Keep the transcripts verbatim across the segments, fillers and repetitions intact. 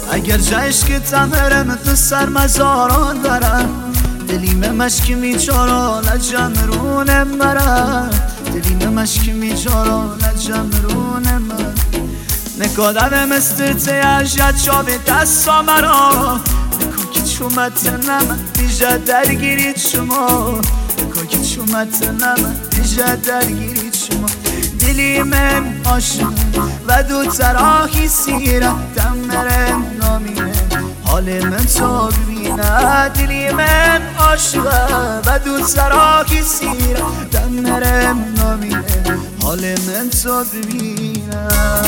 اگر جایش که تمرم تو سر مزاران برم دلیم مشکی میچارا لجم رونم برم دلیم مشکی میچارا لجم رونم برم نکادم استرته اجد چاوی دستا مرا نکو که چومت نمه بیجه درگیرید شما نکو که چومت نمه بیجه درگیرید شما دلی من عاشق و دو تراخی سیره دمرم نامینه حال من تو ببینه دلی من عاشق و دو تراخی سیره دمرم نامینه حال من تو ببینه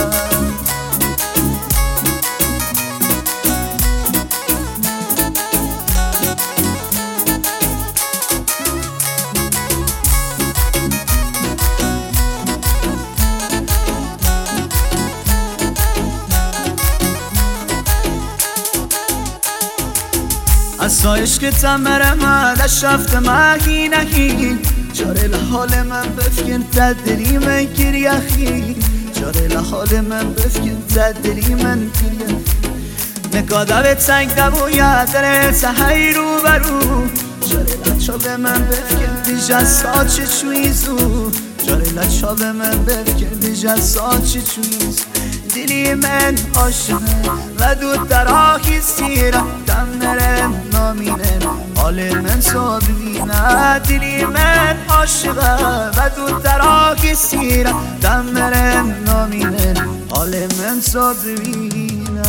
اسایش که تمرم دش رفته مهی نهی جاره لحال من بفکن تدری من گری اخی جاره لحال من بفکن تدری من گری نکاده به تنگ دبوید دره سهی رو برو جاره لچاب من بفکن دیجه ساچه چویزو جاره لچاب من بفکن دیجه ساچه چویزو دلی من عاشقه و دو دراخی سیره دمرم نامینه حال من تو ببینه دلی من عاشقه و دو دراخی سیره دمرم نامینه حال من تو ببینه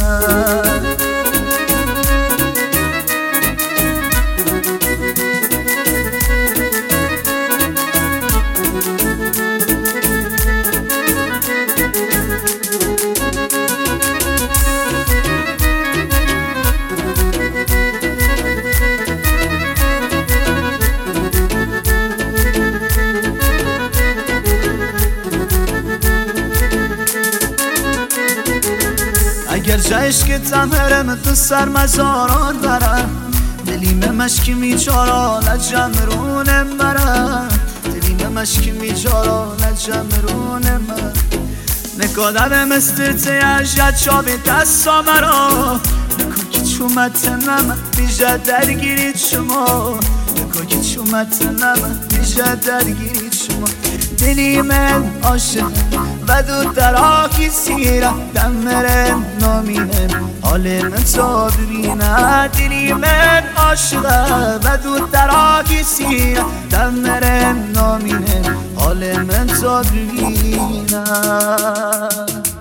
اگر جایش که تمرم تو سر مزاران برم دلیم مشکی میچارا لجم رونم برم دلیم مشکی میچارا لجم رونم برم نکادم استرته اجد چاوی دستا مرا نکو که چومت نمه بیجه درگیرید شما نکو که چومت نمه بیجه درگیرید شما دلی من عاشق و دو دراخی سیره دمرم نامینه حال من تو ببینه دلی من عاشق و دو دراخی سیره دمرم نامینه حال من تو ببینه